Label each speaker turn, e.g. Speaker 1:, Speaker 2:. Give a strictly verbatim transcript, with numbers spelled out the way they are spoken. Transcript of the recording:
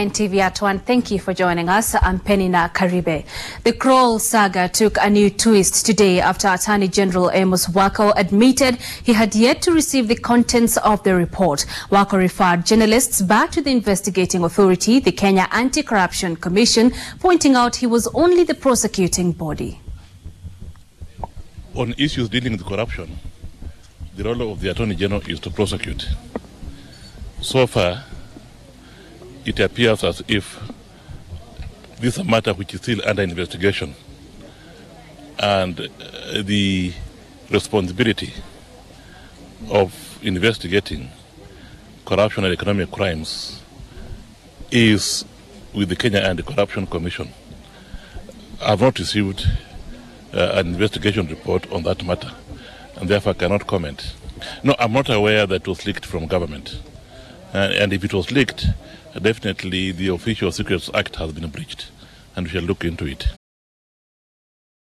Speaker 1: T V at one, thank you for joining us. I'm Penina Karibe. The Kroll saga took a new twist today after Attorney General Amos Wako admitted he had yet to receive the contents of the report. Wako referred journalists back to the investigating authority, the Kenya Anti-Corruption Commission, pointing out he was only the prosecuting body.
Speaker 2: On issues dealing with corruption, the role of the Attorney General is to prosecute. So far, it appears as if this is a matter which is still under investigation, and uh, the responsibility of investigating corruption and economic crimes is with the Kenya Anti-Corruption Commission. I have not received uh, an investigation report on that matter, and therefore cannot comment. No, I'm not aware that it was leaked from government, and, and if it was leaked, definitely the Official Secrets Act has been breached, and we shall look into it.